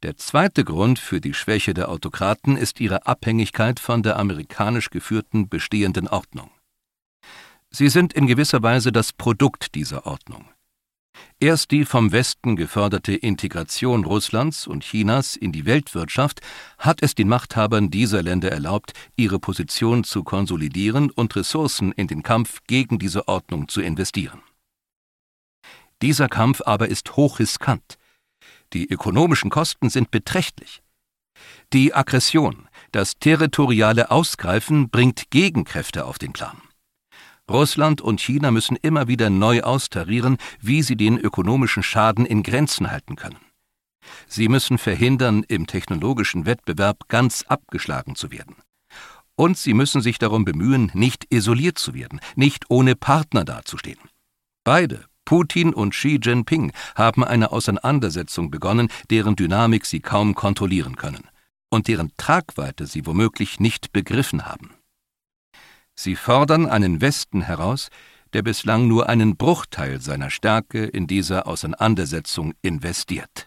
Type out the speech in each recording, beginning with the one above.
Der zweite Grund für die Schwäche der Autokraten ist ihre Abhängigkeit von der amerikanisch geführten bestehenden Ordnung. Sie sind in gewisser Weise das Produkt dieser Ordnung. Erst die vom Westen geförderte Integration Russlands und Chinas in die Weltwirtschaft hat es den Machthabern dieser Länder erlaubt, ihre Position zu konsolidieren und Ressourcen in den Kampf gegen diese Ordnung zu investieren. Dieser Kampf aber ist hochriskant. Die ökonomischen Kosten sind beträchtlich. Die Aggression, das territoriale Ausgreifen bringt Gegenkräfte auf den Plan. Russland und China müssen immer wieder neu austarieren, wie sie den ökonomischen Schaden in Grenzen halten können. Sie müssen verhindern, im technologischen Wettbewerb ganz abgeschlagen zu werden. Und sie müssen sich darum bemühen, nicht isoliert zu werden, nicht ohne Partner dazustehen. Beide, Putin und Xi Jinping, haben eine Auseinandersetzung begonnen, deren Dynamik sie kaum kontrollieren können und deren Tragweite sie womöglich nicht begriffen haben. Sie fordern einen Westen heraus, der bislang nur einen Bruchteil seiner Stärke in dieser Auseinandersetzung investiert.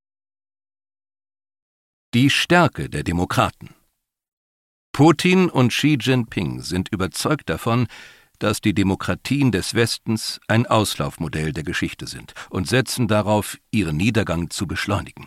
Die Stärke der Demokraten. Putin und Xi Jinping sind überzeugt davon, dass die Demokratien des Westens ein Auslaufmodell der Geschichte sind und setzen darauf, ihren Niedergang zu beschleunigen.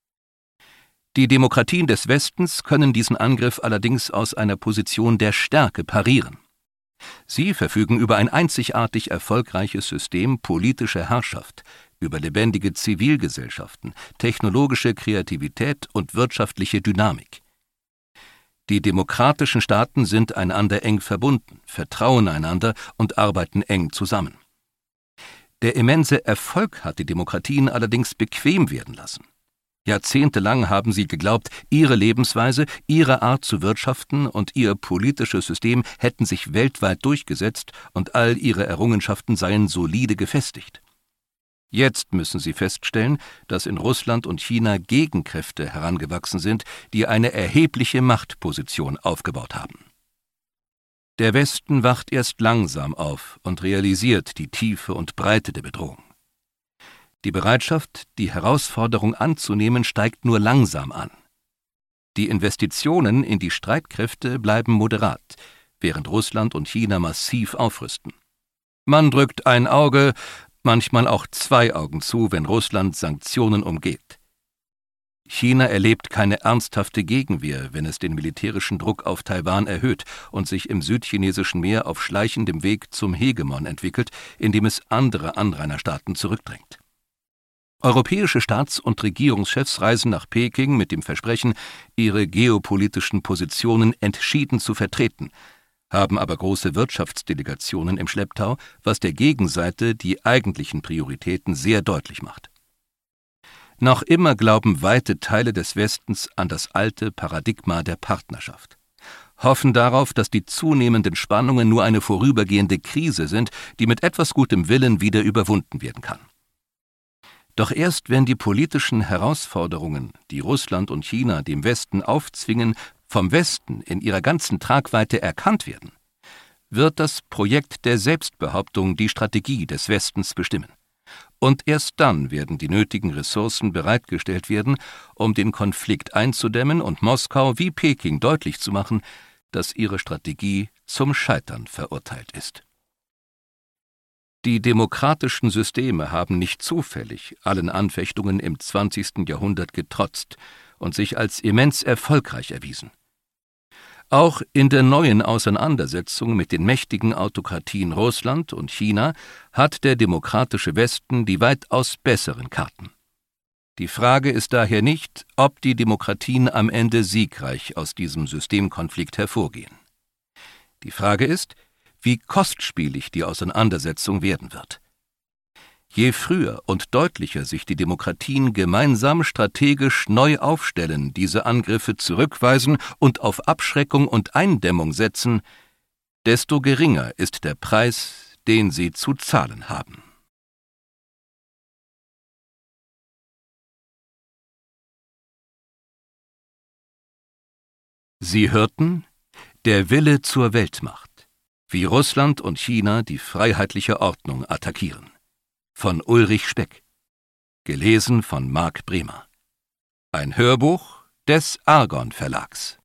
Die Demokratien des Westens können diesen Angriff allerdings aus einer Position der Stärke parieren. Sie verfügen über ein einzigartig erfolgreiches System politischer Herrschaft, über lebendige Zivilgesellschaften, technologische Kreativität und wirtschaftliche Dynamik. Die demokratischen Staaten sind einander eng verbunden, vertrauen einander und arbeiten eng zusammen. Der immense Erfolg hat die Demokratien allerdings bequem werden lassen. Jahrzehntelang haben sie geglaubt, ihre Lebensweise, ihre Art zu wirtschaften und ihr politisches System hätten sich weltweit durchgesetzt und all ihre Errungenschaften seien solide gefestigt. Jetzt müssen sie feststellen, dass in Russland und China Gegenkräfte herangewachsen sind, die eine erhebliche Machtposition aufgebaut haben. Der Westen wacht erst langsam auf und realisiert die Tiefe und Breite der Bedrohung. Die Bereitschaft, die Herausforderung anzunehmen, steigt nur langsam an. Die Investitionen in die Streitkräfte bleiben moderat, während Russland und China massiv aufrüsten. Man drückt ein Auge, manchmal auch zwei Augen zu, wenn Russland Sanktionen umgeht. China erlebt keine ernsthafte Gegenwehr, wenn es den militärischen Druck auf Taiwan erhöht und sich im südchinesischen Meer auf schleichendem Weg zum Hegemon entwickelt, indem es andere Anrainerstaaten zurückdrängt. Europäische Staats- und Regierungschefs reisen nach Peking mit dem Versprechen, ihre geopolitischen Positionen entschieden zu vertreten, haben aber große Wirtschaftsdelegationen im Schlepptau, was der Gegenseite die eigentlichen Prioritäten sehr deutlich macht. Noch immer glauben weite Teile des Westens an das alte Paradigma der Partnerschaft, hoffen darauf, dass die zunehmenden Spannungen nur eine vorübergehende Krise sind, die mit etwas gutem Willen wieder überwunden werden kann. Doch erst wenn die politischen Herausforderungen, die Russland und China dem Westen aufzwingen, vom Westen in ihrer ganzen Tragweite erkannt werden, wird das Projekt der Selbstbehauptung die Strategie des Westens bestimmen. Und erst dann werden die nötigen Ressourcen bereitgestellt werden, um den Konflikt einzudämmen und Moskau wie Peking deutlich zu machen, dass ihre Strategie zum Scheitern verurteilt ist. Die demokratischen Systeme haben nicht zufällig allen Anfechtungen im 20. Jahrhundert getrotzt und sich als immens erfolgreich erwiesen. Auch in der neuen Auseinandersetzung mit den mächtigen Autokratien Russland und China hat der demokratische Westen die weitaus besseren Karten. Die Frage ist daher nicht, ob die Demokratien am Ende siegreich aus diesem Systemkonflikt hervorgehen. Die Frage ist, wie kostspielig die Auseinandersetzung werden wird. Je früher und deutlicher sich die Demokratien gemeinsam strategisch neu aufstellen, diese Angriffe zurückweisen und auf Abschreckung und Eindämmung setzen, desto geringer ist der Preis, den sie zu zahlen haben. Sie hörten Der Wille zur Weltmacht. Wie Russland und China die freiheitliche Ordnung attackieren. Von Ulrich Speck. Gelesen von Marc Bremer. Ein Hörbuch des Argon Verlags.